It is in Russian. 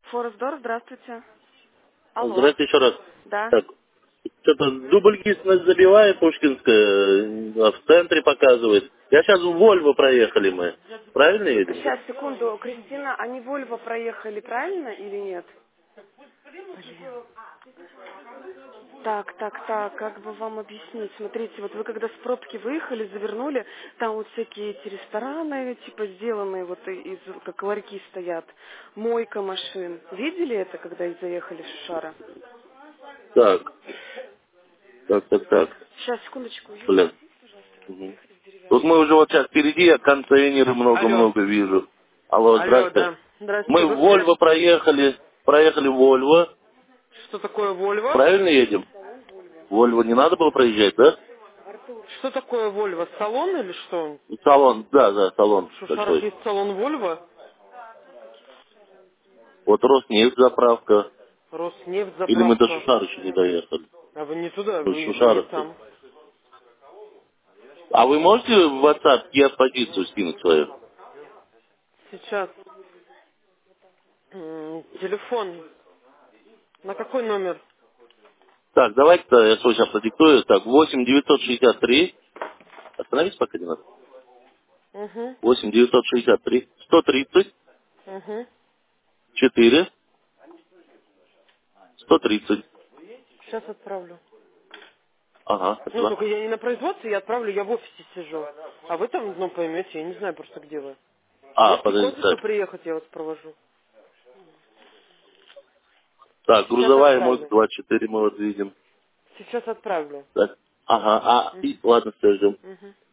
Форестдор, здравствуйте. Алло. Здравствуйте еще раз. Да. Так, что-то дубль нас забивает, Пушкинская, в центре показывает. Я сейчас в Вольво проехали мы. Правильно едем? Сейчас, секунду. Кристина, они Вольво проехали, правильно или нет? Так, как бы вам объяснить? Смотрите, вот вы когда с пробки выехали, завернули, там вот всякие эти рестораны, типа сделанные вот из, как ларьки стоят, мойка машин. Видели это, когда и заехали в Шушара? Так, так. Сейчас, секундочку. Юля, Блин. Мгм. Тут мы уже вот сейчас впереди, я контейнеры Алло. много-много вижу. Алло, Алло, здрасте. да. Здравствуйте. Мы в Вы где? Вольво проехали в Вольво. Что такое Вольво? Правильно едем? Вольво не надо было проезжать, да? Что такое Вольво? Салон или что? Салон, да, салон В Шушарах большой. есть салон Вольво? Вот Роснефть заправка. Роснефть, Или мы до заправка. Шушара еще не доехали? А вы не туда, Ну, вы не Шушара. там. А вы можете в WhatsApp геопозицию скинуть свою? Сейчас. Телефон. На какой номер? Так, давайте-то я свой сейчас продиктую. Так, 8 963. Остановись пока не надо. Угу. 8 963 130 Угу. 4 130. Сейчас отправлю. Ага, Ну, спасибо. только я не на производстве, я отправлю, я в офисе сижу. А вы там, ну, поймете, я не знаю просто, где вы. Если к Подождите, офису так. приехать, я вас провожу. Так, Сейчас грузовая мост отправлю. 24 мы вот видим. Сейчас отправлю. Так. Ага, Мгм. ладно, все, ждем. Мгм.